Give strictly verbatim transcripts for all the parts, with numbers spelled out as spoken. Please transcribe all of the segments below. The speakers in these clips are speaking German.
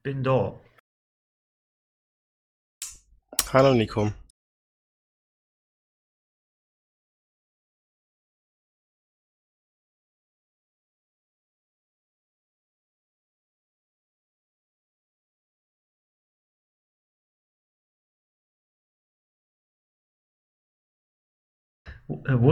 bin da. Hallo Nico. Wo, äh, wo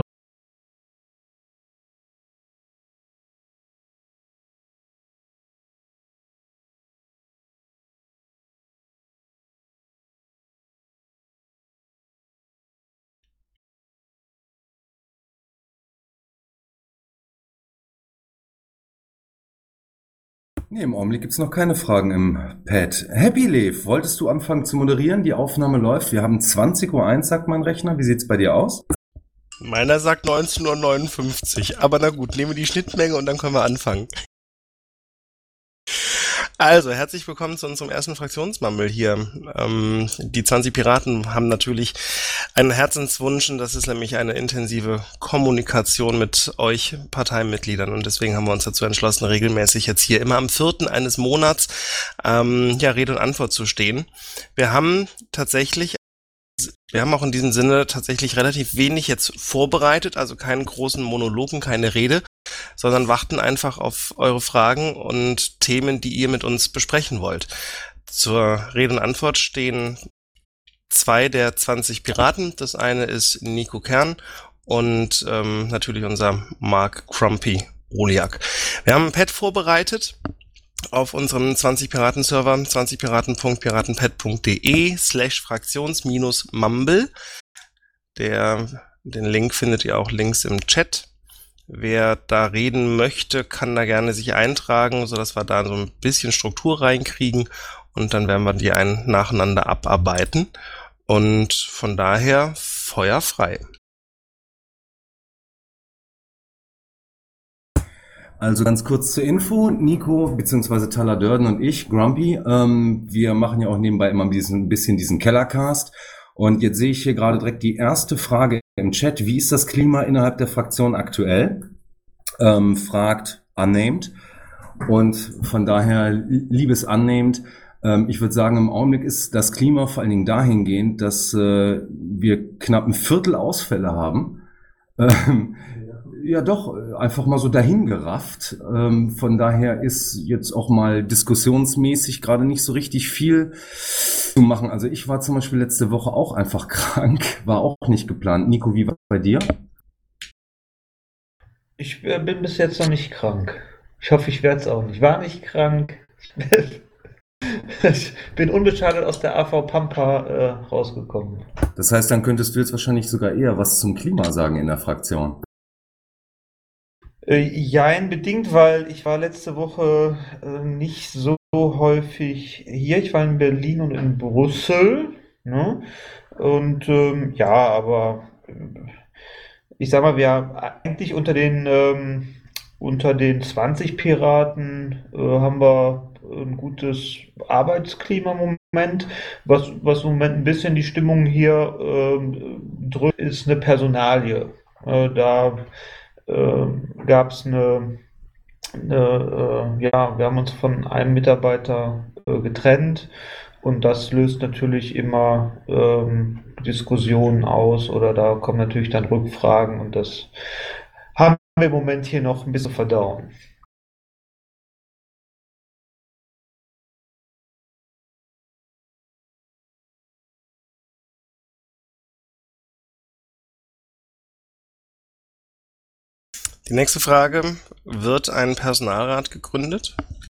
Nee, im Augenblick gibt's noch keine Fragen im Pad. Happy Leaf, wolltest du anfangen zu moderieren? Die Aufnahme läuft. Wir haben zwanzig Uhr eins, sagt mein Rechner. Wie sieht's bei dir aus? Meiner sagt neunzehn Uhr neunundfünfzig. Aber na gut, nehmen wir die Schnittmenge und dann können wir anfangen. Also, herzlich willkommen zu unserem ersten Fraktionsmammel hier. Ähm, die zwanzig Piraten haben natürlich einen Herzenswunsch, und das ist nämlich eine intensive Kommunikation mit euch Parteimitgliedern, und deswegen haben wir uns dazu entschlossen, regelmäßig jetzt hier immer am vierten eines Monats ähm, ja, Rede und Antwort zu stehen. Wir haben tatsächlich Wir haben auch in diesem Sinne tatsächlich relativ wenig jetzt vorbereitet, also keinen großen Monologen, keine Rede, sondern warten einfach auf eure Fragen und Themen, die ihr mit uns besprechen wollt. Zur Rede und Antwort stehen zwei der zwanzig Piraten. Das eine ist Nico Kern und ähm, natürlich unser Mark Crumpy Oliak. Wir haben ein Pad vorbereitet auf unserem zwanzig Piraten Server, zwanzig piraten punkt piratenpad punkt de slash fraktions minus mumble. Der, den Link findet ihr auch links im Chat. Wer da reden möchte, kann da gerne sich eintragen, sodass wir da so ein bisschen Struktur reinkriegen, und dann werden wir die ein nacheinander abarbeiten. Und von daher Feuer frei. Also ganz kurz zur Info, Nico bzw. Tyler Durden und ich, Grumpy, ähm, wir machen ja auch nebenbei immer ein bisschen, ein bisschen diesen Kellercast. Und jetzt sehe ich hier gerade direkt die erste Frage im Chat. Wie ist das Klima innerhalb der Fraktion aktuell? Ähm, fragt Unnamed. Und von daher, liebes Unnamed, ähm, ich würde sagen, im Augenblick ist das Klima vor allen Dingen dahingehend, dass äh, wir knapp ein Viertel Ausfälle haben. Ähm, Ja, doch, einfach mal so dahingerafft. Ähm, von daher ist jetzt auch mal diskussionsmäßig gerade nicht so richtig viel zu machen. Also ich war zum Beispiel letzte Woche auch einfach krank, war auch nicht geplant. Nico, wie war es bei dir? Ich äh, bin bis jetzt noch nicht krank. Ich hoffe, ich werde es auch nicht. War nicht krank. Ich bin unbeschadet aus der A V Pampa äh, rausgekommen. Das heißt, dann könntest du jetzt wahrscheinlich sogar eher was zum Klima sagen in der Fraktion. Äh, jein, bedingt, weil ich war letzte Woche äh, nicht so häufig hier. Ich war in Berlin und in Brüssel, ne? Und ähm, ja, aber äh, ich sag mal, wir haben eigentlich unter den ähm, unter den zwanzig Piraten äh, haben wir ein gutes Arbeitsklima im Moment. Was, was im Moment ein bisschen die Stimmung hier ähm, drückt, ist eine Personalie. Äh, da äh, gab es eine, eine äh, ja, wir haben uns von einem Mitarbeiter äh, getrennt, und das löst natürlich immer ähm, Diskussionen aus, oder da kommen natürlich dann Rückfragen, und das haben wir im Moment hier noch ein bisschen verdauen. Die nächste Frage: Wird ein Personalrat gegründet?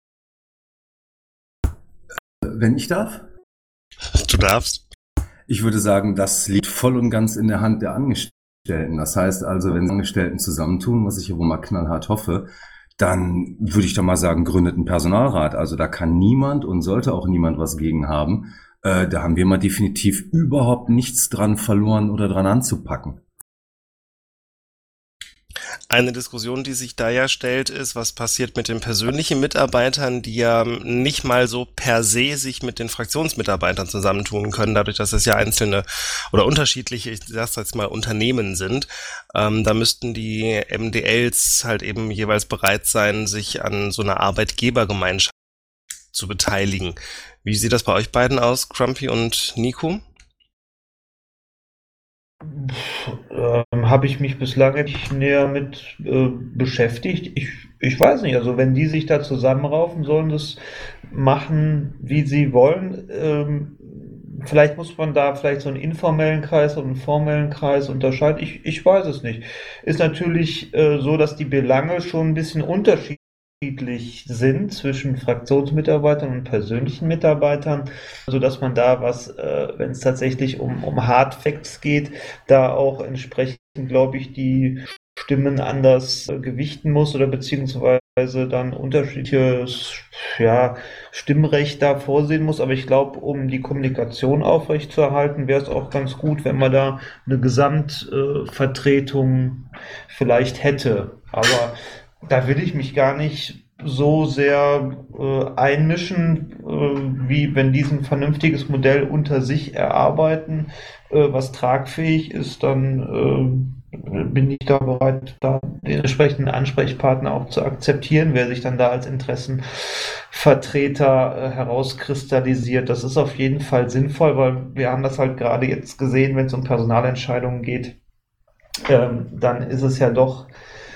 Wenn ich darf? Du darfst. Ich würde sagen, das liegt voll und ganz in der Hand der Angestellten. Das heißt also, wenn die Angestellten zusammentun, was ich ja wohl mal knallhart hoffe, dann würde ich doch mal sagen, gründet ein Personalrat. Also da kann niemand und sollte auch niemand was gegen haben. Äh, da haben wir mal definitiv überhaupt nichts dran verloren oder dran anzupacken. Eine Diskussion, die sich da ja stellt, ist, was passiert mit den persönlichen Mitarbeitern, die ja nicht mal so per se sich mit den Fraktionsmitarbeitern zusammentun können, dadurch, dass es ja einzelne oder unterschiedliche, ich sag's jetzt mal, Unternehmen sind. Ähm, da müssten die M D Ls halt eben jeweils bereit sein, sich an so einer Arbeitgebergemeinschaft zu beteiligen. Wie sieht das bei euch beiden aus, Grumpy und Nico? Ähm, habe ich mich bislang nicht näher mit äh, beschäftigt. Ich, ich weiß nicht, also wenn die sich da zusammenraufen, sollen das machen, wie sie wollen. Ähm, vielleicht muss man da vielleicht so einen informellen Kreis und einen formellen Kreis unterscheiden. Ich, ich weiß es nicht. Ist natürlich äh, so, dass die Belange schon ein bisschen unterschiedlich sind zwischen Fraktionsmitarbeitern und persönlichen Mitarbeitern, sodass man da was, äh, wenn es tatsächlich um, um Hard Facts geht, da auch entsprechend, glaube ich, die Stimmen anders äh, gewichten muss oder beziehungsweise dann unterschiedliches ja, Stimmrecht da vorsehen muss. Aber ich glaube, um die Kommunikation aufrechtzuerhalten, wäre es auch ganz gut, wenn man da eine Gesamtvertretung äh, vielleicht hätte. Aber da will ich mich gar nicht so sehr äh, einmischen, äh, wie wenn die ein vernünftiges Modell unter sich erarbeiten, äh, was tragfähig ist, dann äh, bin ich da bereit, da den entsprechenden Ansprechpartner auch zu akzeptieren, wer sich dann da als Interessenvertreter äh, herauskristallisiert. Das ist auf jeden Fall sinnvoll, weil wir haben das halt gerade jetzt gesehen, wenn es um Personalentscheidungen geht, ähm, dann ist es ja doch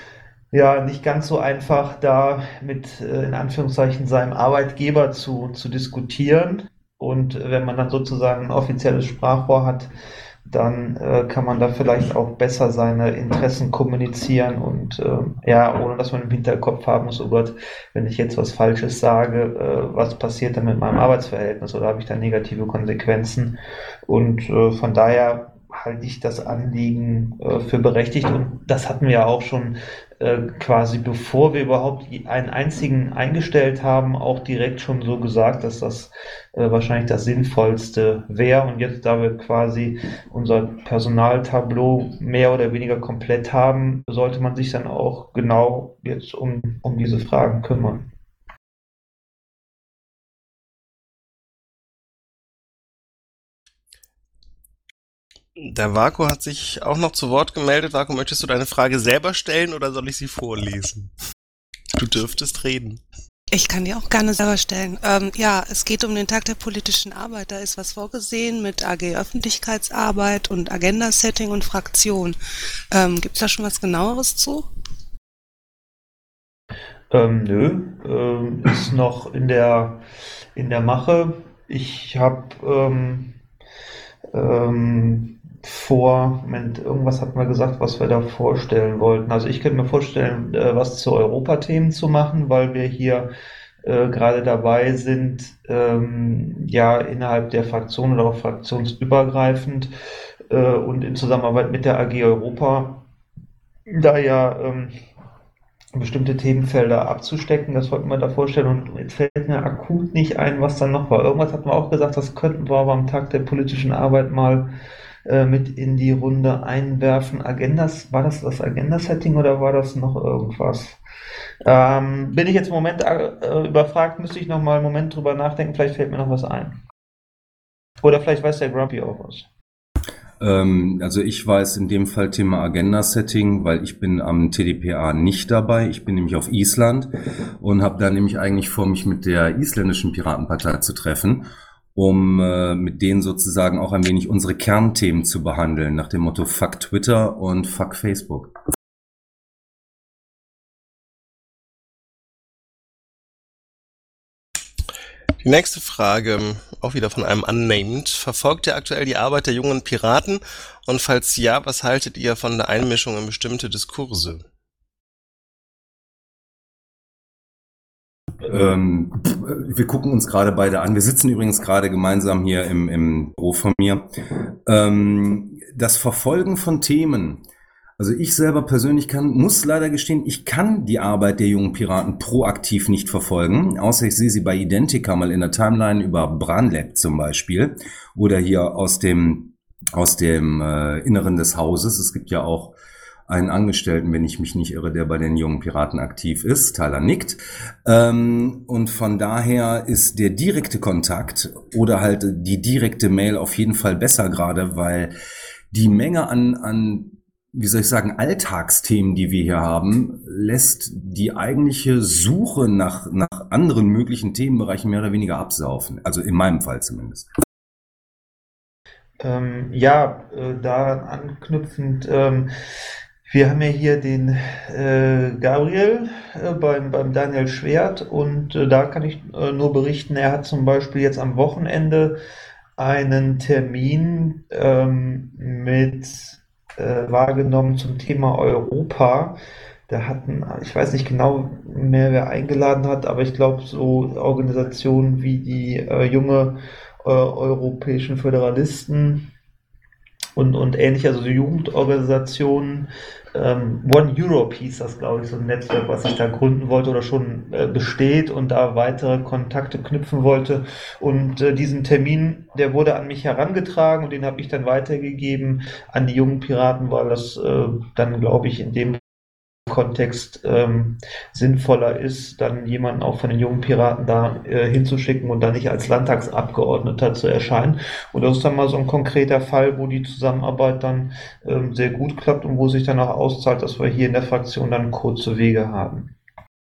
ja nicht ganz so einfach, da mit äh, in Anführungszeichen seinem Arbeitgeber zu, zu diskutieren. Und äh, wenn man dann sozusagen ein offizielles Sprachrohr hat, dann äh, kann man da vielleicht auch besser seine Interessen kommunizieren und äh, ja, ohne dass man im Hinterkopf haben muss, oh Gott, wenn ich jetzt was Falsches sage, äh, was passiert dann mit meinem Arbeitsverhältnis oder habe ich da negative Konsequenzen? Und äh, von daher halte ich das Anliegen äh, für berechtigt und das hatten wir ja auch schon äh, quasi bevor wir überhaupt einen einzigen eingestellt haben, auch direkt schon so gesagt, dass das äh, wahrscheinlich das Sinnvollste wäre und jetzt, da wir quasi unser Personaltableau mehr oder weniger komplett haben, sollte man sich dann auch genau jetzt um, um diese Fragen kümmern. Der Vaku hat sich auch noch zu Wort gemeldet. Vaku, möchtest du deine Frage selber stellen oder soll ich sie vorlesen? Du dürftest reden. Ich kann die auch gerne selber stellen. Ähm, ja, es geht um den Tag der politischen Arbeit. Da ist was vorgesehen mit A G Öffentlichkeitsarbeit und Agenda-Setting und Fraktion. Ähm, Gibt es da schon was Genaueres zu? Ähm, nö, ähm, ist noch in der, in der Mache. Ich habe ähm, ähm, vor, Moment, irgendwas hatten wir gesagt, was wir da vorstellen wollten. Also ich könnte mir vorstellen, äh, was zu Europathemen zu machen, weil wir hier äh, gerade dabei sind, ähm, ja innerhalb der Fraktion oder auch fraktionsübergreifend äh, und in Zusammenarbeit mit der A G Europa, da ja ähm, bestimmte Themenfelder abzustecken, das wollten wir da vorstellen und jetzt fällt mir akut nicht ein, was dann noch war. Irgendwas hatten wir auch gesagt, das könnten wir aber am Tag der politischen Arbeit mal äh, mit in die Runde einwerfen. Agendas, war das das Agenda-Setting oder war das noch irgendwas? Ähm, bin ich jetzt im Moment äh, überfragt, müsste ich noch mal einen Moment drüber nachdenken, vielleicht fällt mir noch was ein. Oder vielleicht weiß der Grumpy auch was. Ähm, also ich weiß in dem Fall Thema Agenda-Setting, weil ich bin am T D P A nicht dabei. Ich bin nämlich auf Island und habe da nämlich eigentlich vor, mich mit der isländischen Piratenpartei zu treffen, um äh, mit denen sozusagen auch ein wenig unsere Kernthemen zu behandeln, nach dem Motto Fuck Twitter und Fuck Facebook. Die nächste Frage, auch wieder von einem Unnamed. Verfolgt ihr aktuell die Arbeit der jungen Piraten? Und falls ja, was haltet ihr von der Einmischung in bestimmte Diskurse? Ähm, wir gucken uns gerade beide an. Wir sitzen übrigens gerade gemeinsam hier im, im Büro von mir. Ähm, das Verfolgen von Themen. Also ich selber persönlich kann, muss leider gestehen, ich kann die Arbeit der jungen Piraten proaktiv nicht verfolgen, außer ich sehe sie bei Identica mal in der Timeline über Branlab zum Beispiel oder hier aus dem aus dem äh, Inneren des Hauses. Es gibt ja auch einen Angestellten, wenn ich mich nicht irre, der bei den jungen Piraten aktiv ist. Tyler nickt. Ähm, und von daher ist der direkte Kontakt oder halt die direkte Mail auf jeden Fall besser gerade, weil die Menge an an wie soll ich sagen, Alltagsthemen, die wir hier haben, lässt die eigentliche Suche nach, nach anderen möglichen Themenbereichen mehr oder weniger absaufen. Also in meinem Fall zumindest. Ähm, ja, äh, daran anknüpfend, ähm, wir haben ja hier den äh, Gabriel äh, beim, beim Daniel Schwert und äh, da kann ich äh, nur berichten, er hat zum Beispiel jetzt am Wochenende einen Termin ähm, mit äh, wahrgenommen zum Thema Europa. Da hatten, ich weiß nicht genau mehr, wer eingeladen hat, aber ich glaube, so Organisationen wie die äh, junge äh, europäischen Föderalisten und, und ähnliche, also die Jugendorganisationen, ähm, One Europe hieß das, glaube ich, so ein Netzwerk, was ich da gründen wollte oder schon äh, besteht und da weitere Kontakte knüpfen wollte. Und äh, diesen Termin, der wurde an mich herangetragen und den habe ich dann weitergegeben an die jungen Piraten, weil das äh, dann, glaube ich, in dem Kontext ähm, sinnvoller ist, dann jemanden auch von den jungen Piraten da äh, hinzuschicken und dann nicht als Landtagsabgeordneter zu erscheinen. Und das ist dann mal so ein konkreter Fall, wo die Zusammenarbeit dann ähm, sehr gut klappt und wo sich dann auch auszahlt, dass wir hier in der Fraktion dann kurze Wege haben.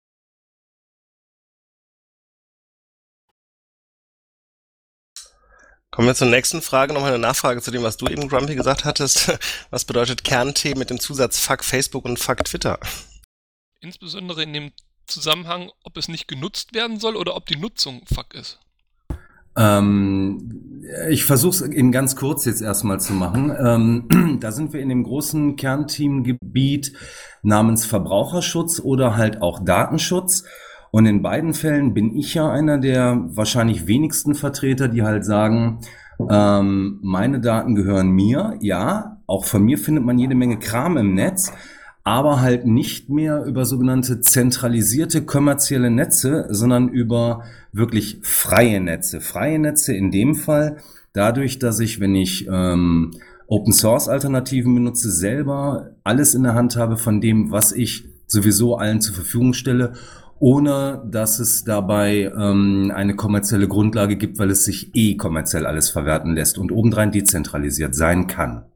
Kommen wir zur nächsten Frage, nochmal eine Nachfrage zu dem, was du eben, Grumpy, gesagt hattest. Was bedeutet Kerntee mit dem Zusatz Fuck Facebook und Fuck Twitter? Insbesondere in dem Zusammenhang, ob es nicht genutzt werden soll oder ob die Nutzung Fuck ist. Ähm, ich versuche es in ganz kurz jetzt erstmal zu machen. Ähm, da sind wir in dem großen Kernteamgebiet namens Verbraucherschutz oder halt auch Datenschutz. Und in beiden Fällen bin ich ja einer der wahrscheinlich wenigsten Vertreter, die halt sagen, ähm, meine Daten gehören mir. Ja, auch von mir findet man jede Menge Kram im Netz, aber halt nicht mehr über sogenannte zentralisierte kommerzielle Netze, sondern über wirklich freie Netze. Freie Netze in dem Fall dadurch, dass ich, wenn ich ähm, Open-Source-Alternativen benutze, selber alles in der Hand habe von dem, was ich sowieso allen zur Verfügung stelle, ohne dass es dabei ähm, eine kommerzielle Grundlage gibt, weil es sich eh kommerziell alles verwerten lässt und obendrein dezentralisiert sein kann.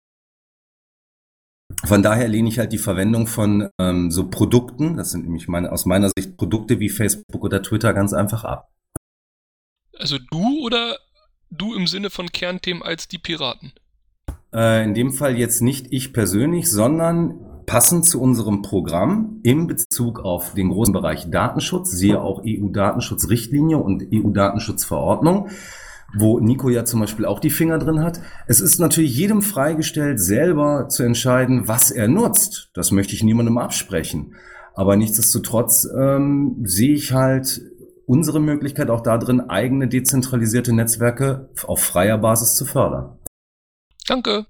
Von daher lehne ich halt die Verwendung von ähm, so Produkten, das sind nämlich meine, aus meiner Sicht Produkte wie Facebook oder Twitter, ganz einfach ab. Also du oder du im Sinne von Kernthemen als die Piraten? Äh, in dem Fall jetzt nicht ich persönlich, sondern passend zu unserem Programm in Bezug auf den großen Bereich Datenschutz, siehe auch E U-Datenschutzrichtlinie und E U-Datenschutzverordnung, wo Nico ja zum Beispiel auch die Finger drin hat. Es ist natürlich jedem freigestellt, selber zu entscheiden, was er nutzt. Das möchte ich niemandem absprechen. Aber nichtsdestotrotz ähm, sehe ich halt unsere Möglichkeit auch da drin, eigene dezentralisierte Netzwerke auf freier Basis zu fördern. Danke.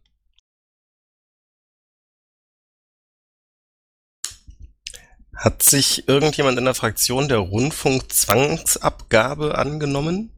Hat sich irgendjemand in der Fraktion der Rundfunkzwangsabgabe angenommen?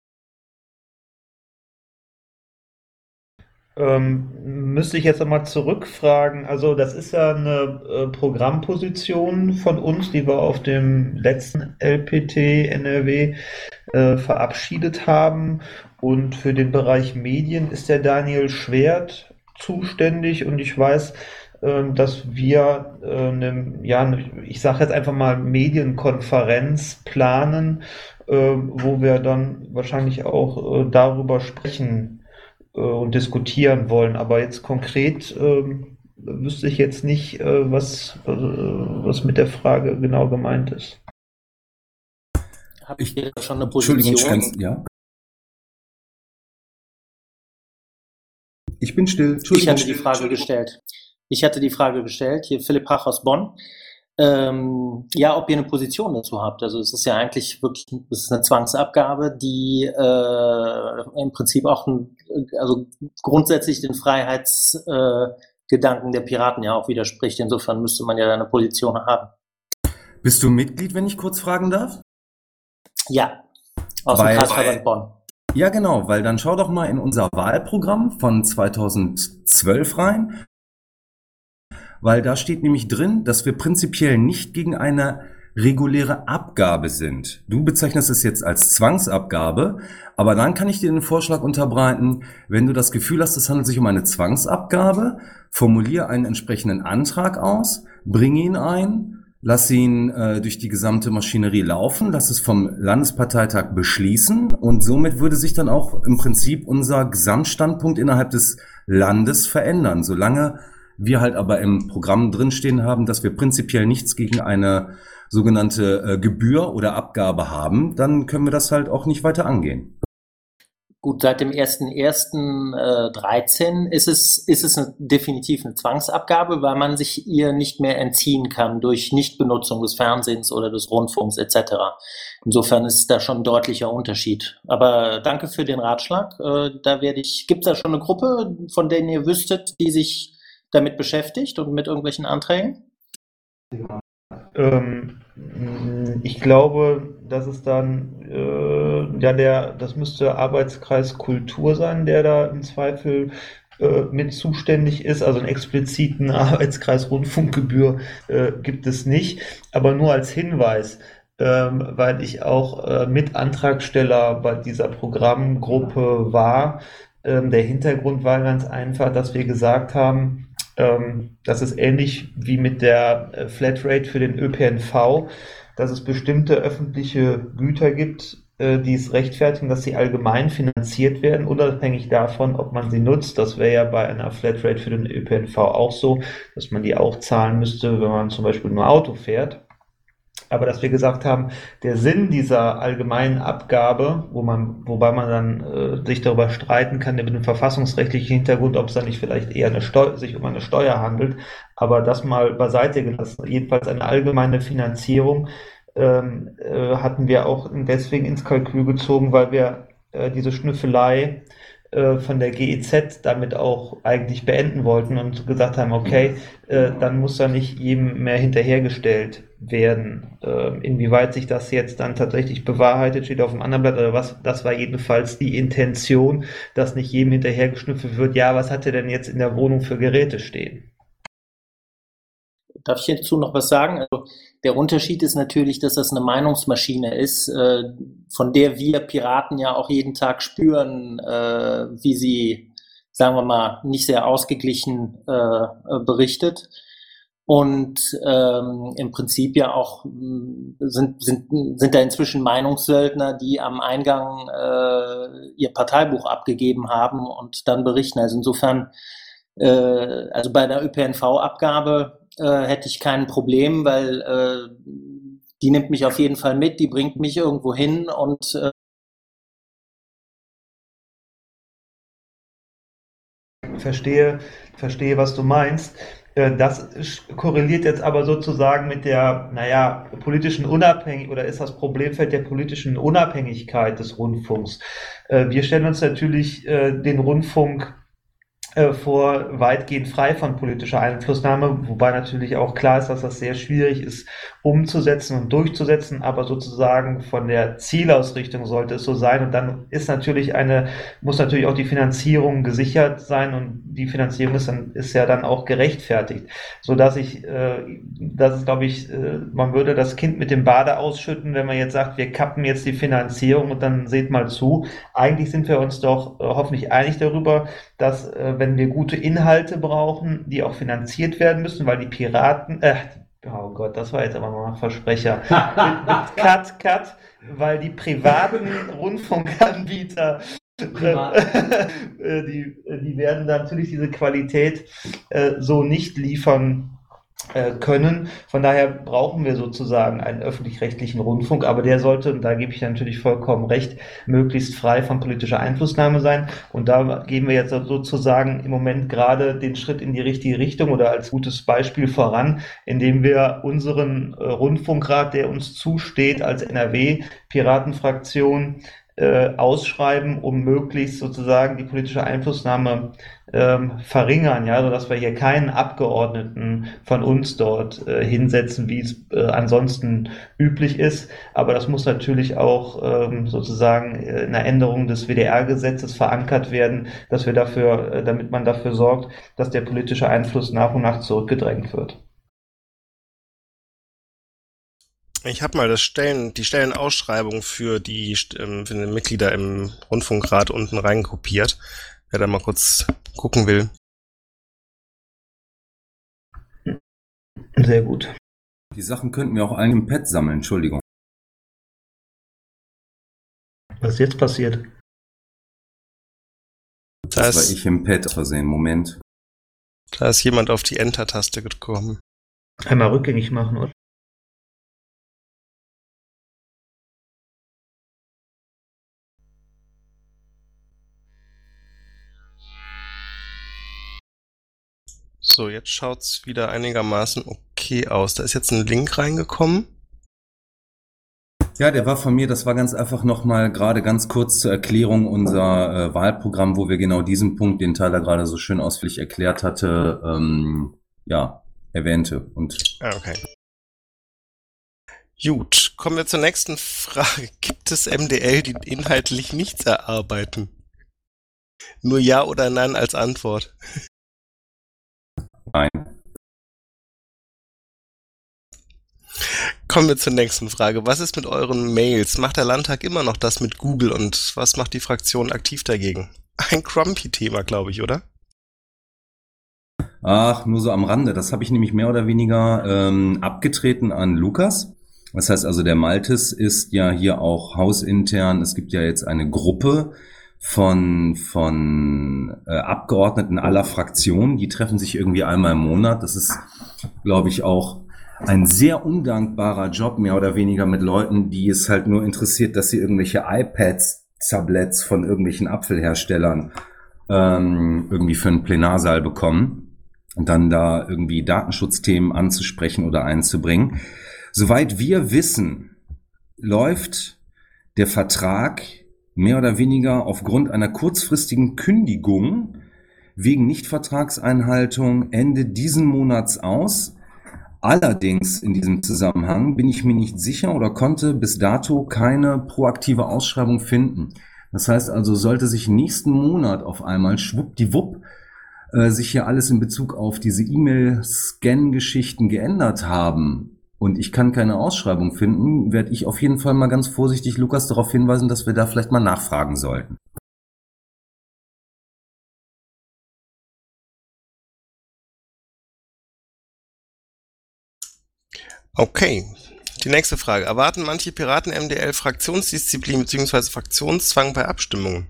Ähm, müsste ich jetzt einmal zurückfragen. Also das ist ja eine äh, Programmposition von uns, die wir auf dem letzten L P T N R W äh, verabschiedet haben. Und für den Bereich Medien ist der Daniel Schwert zuständig. Und ich weiß, äh, dass wir äh, eine, ja, ich sage jetzt einfach mal Medienkonferenz planen, äh, wo wir dann wahrscheinlich auch äh, darüber sprechen und diskutieren wollen. Aber jetzt konkret ähm, wüsste ich jetzt nicht, äh, was, äh, was mit der Frage genau gemeint ist. Habt ihr schon eine Entschuldigung, Position? Schrenz, ja? Ich bin still. Ich hatte die Frage gestellt. Ich hatte die Frage gestellt, hier Philipp Hach aus Bonn. Ähm, ja, ob ihr eine Position dazu habt. Also es ist ja eigentlich wirklich, es ist eine Zwangsabgabe, die äh, im Prinzip auch ein, also grundsätzlich den Freiheitsgedanken äh, der Piraten ja auch widerspricht. Insofern müsste man ja eine Position haben. Bist du Mitglied, wenn ich kurz fragen darf? Ja, aus Weil- dem Kreisverband Bonn. Ja, genau, weil dann schau doch mal in unser Wahlprogramm von zweitausendzwölf rein, weil da steht nämlich drin, dass wir prinzipiell nicht gegen eine reguläre Abgabe sind. Du bezeichnest es jetzt als Zwangsabgabe, aber dann kann ich dir den Vorschlag unterbreiten, wenn du das Gefühl hast, es handelt sich um eine Zwangsabgabe, formuliere einen entsprechenden Antrag aus, bring ihn ein, lass ihn äh, durch die gesamte Maschinerie laufen, lass es vom Landesparteitag beschließen und somit würde sich dann auch im Prinzip unser Gesamtstandpunkt innerhalb des Landes verändern. Solange wir halt aber im Programm drinstehen haben, dass wir prinzipiell nichts gegen eine sogenannte äh, Gebühr oder Abgabe haben, dann können wir das halt auch nicht weiter angehen. Gut, seit dem ersten ersten dreizehn ist es, ist es eine, definitiv eine Zwangsabgabe, weil man sich ihr nicht mehr entziehen kann durch Nichtbenutzung des Fernsehens oder des Rundfunks et cetera. Insofern ist da schon ein deutlicher Unterschied. Aber danke für den Ratschlag. Da werde ich, gibt es da schon eine Gruppe, von denen ihr wüsstet, die sich damit beschäftigt und mit irgendwelchen Anträgen? Ähm, ich glaube, dass es dann, äh, ja, der, das müsste Arbeitskreis Kultur sein, der da im Zweifel äh, mit zuständig ist. Also einen expliziten Arbeitskreis Rundfunkgebühr äh, gibt es nicht, aber nur als Hinweis, ähm, weil ich auch äh, Mitantragsteller bei dieser Programmgruppe war. Ähm, der Hintergrund war ganz einfach, dass wir gesagt haben, das ist ähnlich wie mit der Flatrate für den Ö P N V, dass es bestimmte öffentliche Güter gibt, die es rechtfertigen, dass sie allgemein finanziert werden, unabhängig davon, ob man sie nutzt. Das wäre ja bei einer Flatrate für den Ö P N V auch so, dass man die auch zahlen müsste, wenn man zum Beispiel nur Auto fährt. Aber dass wir gesagt haben, der Sinn dieser allgemeinen Abgabe, wo man, wobei man dann äh, sich darüber streiten kann, mit dem verfassungsrechtlichen Hintergrund, ob es dann nicht vielleicht eher eine Steu- sich um eine Steuer handelt, aber das mal beiseite gelassen, jedenfalls eine allgemeine Finanzierung, ähm, äh, hatten wir auch deswegen ins Kalkül gezogen, weil wir äh, diese Schnüffelei äh, von der G E Z damit auch eigentlich beenden wollten und gesagt haben, okay, äh, dann muss da nicht jedem mehr hinterhergestellt werden. Äh, inwieweit sich das jetzt dann tatsächlich bewahrheitet, steht auf dem anderen Blatt, oder was, das war jedenfalls die Intention, dass nicht jedem hinterhergeschnüffelt wird, ja, was hat er denn jetzt in der Wohnung für Geräte stehen? Darf ich hierzu noch was sagen? Also der Unterschied ist natürlich, dass das eine Meinungsmaschine ist, äh, von der wir Piraten ja auch jeden Tag spüren, äh, wie sie, sagen wir mal, nicht sehr ausgeglichen äh, berichtet. Und ähm, im Prinzip ja auch sind, sind, sind da inzwischen Meinungssöldner, die am Eingang äh, ihr Parteibuch abgegeben haben und dann berichten. Also insofern, äh, also bei der Ö P N V-Abgabe Äh, hätte ich kein Problem, weil äh, die nimmt mich auf jeden Fall mit, die bringt mich irgendwo hin und äh Verstehe, verstehe, was du meinst. Äh, Das korreliert jetzt aber sozusagen mit der, naja, politischen Unabhängigkeit, oder ist das Problemfeld der politischen Unabhängigkeit des Rundfunks. Äh, Wir stellen uns natürlich äh, den Rundfunk vor weitgehend frei von politischer Einflussnahme, wobei natürlich auch klar ist, dass das sehr schwierig ist umzusetzen und durchzusetzen, aber sozusagen von der Zielausrichtung sollte es so sein, und dann ist natürlich eine, muss natürlich auch die Finanzierung gesichert sein, und die Finanzierung ist dann, ist ja dann auch gerechtfertigt, so dass ich, äh, das ist, glaube ich, äh, man würde das Kind mit dem Bade ausschütten, wenn man jetzt sagt, wir kappen jetzt die Finanzierung und dann seht mal zu. Eigentlich sind wir uns doch äh, hoffentlich einig darüber, dass äh, wenn wir gute Inhalte brauchen, die auch finanziert werden müssen, weil die Piraten, äh, oh Gott, das war jetzt aber mal ein Versprecher, mit, mit Cut, Cut, weil die privaten Rundfunkanbieter, äh, die, die werden natürlich diese Qualität äh, so nicht liefern können. Von daher brauchen wir sozusagen einen öffentlich-rechtlichen Rundfunk, aber der sollte, und da gebe ich natürlich vollkommen recht, möglichst frei von politischer Einflussnahme sein. Und da geben wir jetzt sozusagen im Moment gerade den Schritt in die richtige Richtung oder als gutes Beispiel voran, indem wir unseren äh, Rundfunkrat, der uns zusteht als N R W-Piratenfraktion, äh, ausschreiben, um möglichst sozusagen die politische Einflussnahme ähm, verringern, ja, sodass wir hier keinen Abgeordneten von uns dort äh, hinsetzen, wie es äh, ansonsten üblich ist. Aber das muss natürlich auch ähm, sozusagen in einer Änderung des W D R-Gesetzes verankert werden, dass wir dafür, äh, damit man dafür sorgt, dass der politische Einfluss nach und nach zurückgedrängt wird. Ich habe mal das Stellen, die Stellenausschreibung für die, ähm, für die Mitglieder im Rundfunkrat unten reinkopiert. Wer da mal kurz gucken will. Sehr gut. Die Sachen könnten wir auch allen im Pad sammeln, Entschuldigung. Was ist jetzt passiert? Da Das war ist, ich im Pad versehen. Moment. da ist jemand auf die Enter-Taste gekommen. Einmal rückgängig machen, oder? So, jetzt schaut's wieder einigermaßen okay aus. Da ist jetzt ein Link reingekommen. Ja, der war von mir, das war ganz einfach nochmal gerade ganz kurz zur Erklärung unser äh, Wahlprogramm, wo wir genau diesen Punkt, den Tyler gerade so schön ausführlich erklärt hatte, ähm, ja, erwähnte. Und Ah, okay. Gut, kommen wir zur nächsten Frage. Gibt es M D L, die inhaltlich nichts erarbeiten? Nur Ja oder Nein als Antwort. nein. Kommen wir zur nächsten Frage. Was ist mit euren Mails? Macht der Landtag immer noch das mit Google und was macht die Fraktion aktiv dagegen? Ein Grumpy-Thema, glaube ich, oder? Ach, nur so am Rande. Das habe ich nämlich mehr oder weniger ähm, abgetreten an Lukas. Das heißt also, der Maltes ist ja hier auch hausintern. Es gibt ja jetzt eine Gruppe von von äh, Abgeordneten aller Fraktionen. Die treffen sich irgendwie einmal im Monat. Das ist, glaube ich, auch ein sehr undankbarer Job, mehr oder weniger mit Leuten, die es halt nur interessiert, dass sie irgendwelche iPads, Tablets von irgendwelchen Apfelherstellern ähm, irgendwie für einen Plenarsaal bekommen und dann da irgendwie Datenschutzthemen anzusprechen oder einzubringen. Soweit wir wissen, läuft der Vertrag mehr oder weniger aufgrund einer kurzfristigen Kündigung wegen Nichtvertragseinhaltung Ende diesen Monats aus. Allerdings in diesem Zusammenhang bin ich mir nicht sicher oder konnte bis dato keine proaktive Ausschreibung finden. Das heißt also, sollte sich nächsten Monat auf einmal schwuppdiwupp äh, sich hier alles in Bezug auf diese E-Mail-Scan-Geschichten geändert haben und ich kann keine Ausschreibung finden, werde ich auf jeden Fall mal ganz vorsichtig Lukas darauf hinweisen, dass wir da vielleicht mal nachfragen sollten. Okay. Die nächste Frage. Erwarten manche Piraten M D L Fraktionsdisziplin bzw. Fraktionszwang bei Abstimmungen?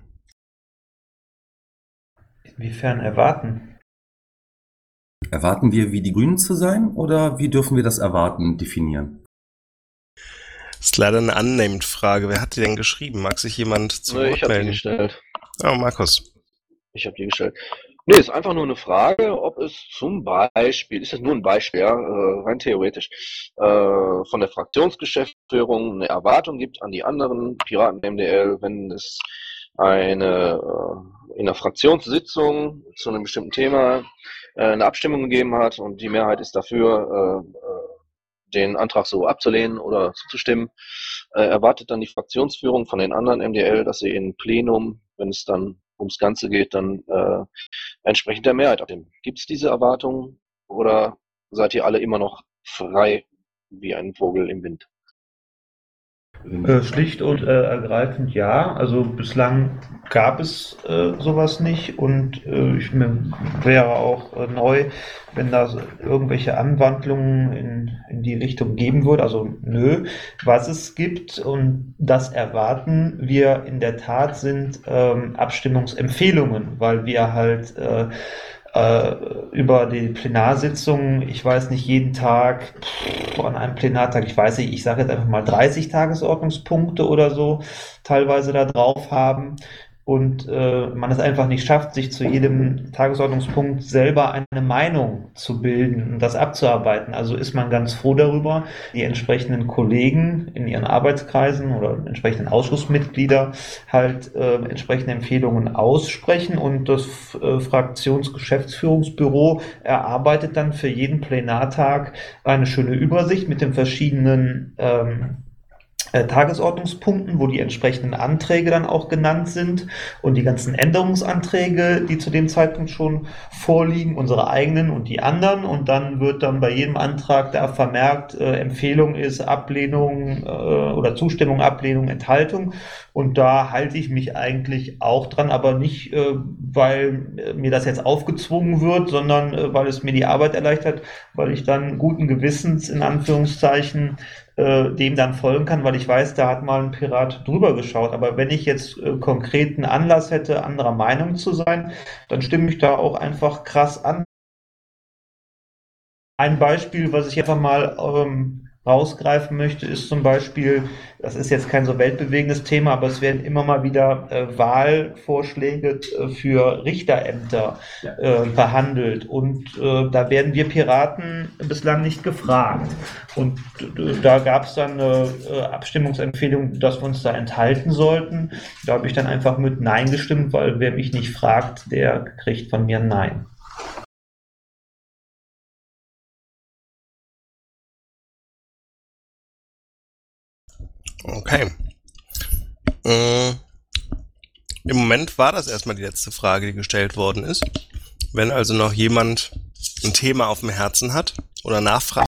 Inwiefern erwarten? Erwarten wir, wie die Grünen zu sein oder wie dürfen wir das erwarten definieren? Das ist leider eine Unnamed-Frage. Wer hat die denn geschrieben? Mag sich jemand zu Nee, Wort ich habe die melden? gestellt. Oh, Markus. Ich habe die gestellt. Nee, ist einfach nur eine Frage, ob es zum Beispiel, ist das nur ein Beispiel, ja, äh, rein theoretisch, äh, von der Fraktionsgeschäftsführung eine Erwartung gibt an die anderen Piraten M D L, wenn es eine äh, in einer Fraktionssitzung zu einem bestimmten Thema äh, eine Abstimmung gegeben hat und die Mehrheit ist dafür, äh, äh, den Antrag so abzulehnen oder zuzustimmen, äh, erwartet dann die Fraktionsführung von den anderen M D L, dass sie in Plenum, wenn es dann ums Ganze geht, dann äh, entsprechend der Mehrheit abstimmen. Gibt es diese Erwartungen oder seid ihr alle immer noch frei wie ein Vogel im Wind? Äh, schlicht und äh, ergreifend ja. Also bislang gab es äh, sowas nicht und äh, ich mir wäre auch äh, neu, wenn da so irgendwelche Anwandlungen in, in die Richtung geben würde. Also nö, was es gibt und das erwarten wir in der Tat sind ähm, Abstimmungsempfehlungen, weil wir halt äh, äh, über die Plenarsitzungen, ich weiß nicht, jeden Tag pff, an einem Plenartag, ich weiß nicht, ich sage jetzt einfach mal dreißig Tagesordnungspunkte oder so teilweise da drauf haben und äh, man es einfach nicht schafft, sich zu jedem Tagesordnungspunkt selber eine Meinung zu bilden und das abzuarbeiten. Also ist man ganz froh darüber, die entsprechenden Kollegen in ihren Arbeitskreisen oder entsprechenden Ausschussmitglieder halt äh, entsprechende Empfehlungen aussprechen und das äh, Fraktionsgeschäftsführungsbüro erarbeitet dann für jeden Plenartag eine schöne Übersicht mit den verschiedenen ähm, äh, Tagesordnungspunkten, wo die entsprechenden Anträge dann auch genannt sind und die ganzen Änderungsanträge, die zu dem Zeitpunkt schon vorliegen, unsere eigenen und die anderen. Und dann wird dann bei jedem Antrag da vermerkt, äh, Empfehlung ist Ablehnung äh, oder Zustimmung, Ablehnung, Enthaltung. Und da halte ich mich eigentlich auch dran, aber nicht, äh, weil äh, mir das jetzt aufgezwungen wird, sondern äh, weil es mir die Arbeit erleichtert, weil ich dann guten Gewissens in Anführungszeichen äh, dem dann folgen kann, weil ich weiß, da hat mal ein Pirat drüber geschaut. Aber wenn ich jetzt äh, konkreten Anlass hätte, anderer Meinung zu sein, dann stimme ich da auch einfach krass an. Ein Beispiel, was ich einfach mal ähm, rausgreifen möchte, ist zum Beispiel, das ist jetzt kein so weltbewegendes Thema, aber es werden immer mal wieder äh, Wahlvorschläge äh, für Richterämter äh, behandelt. Und äh, da werden wir Piraten bislang nicht gefragt. Und äh, da gab es dann eine äh, Abstimmungsempfehlung, dass wir uns da enthalten sollten. Da habe ich dann einfach mit Nein gestimmt, weil wer mich nicht fragt, der kriegt von mir ein Nein. Okay. Äh, Im Moment war das erstmal die letzte Frage, die gestellt worden ist. Wenn also noch jemand ein Thema auf dem Herzen hat oder nachfragt,